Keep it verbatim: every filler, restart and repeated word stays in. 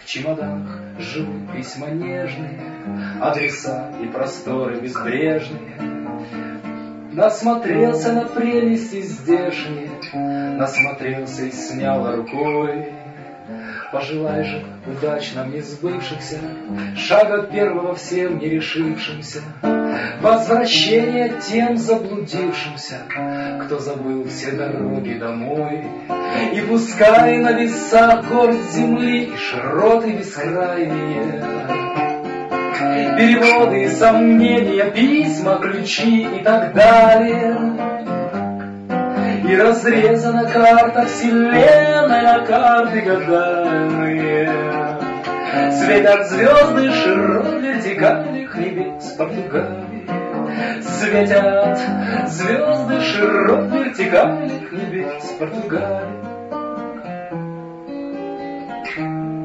В чемоданах живут письма нежные, адреса и просторы безбрежные. Насмотрелся на прелести здешние, насмотрелся и снял рукой. Пожелай же удачно мне сбывшихся, шага первого всем не решившимся, возвращение тем заблудившимся, кто забыл все дороги домой. И пускай на весах горд земли и широты бескрайние, переводы, сомнения, письма, ключи и так далее. И разрезана карта вселенной на карты гадальные. Светят звезды широт вертикальных небес Португалии. Светят звезды широт вертикальных небес Португалии.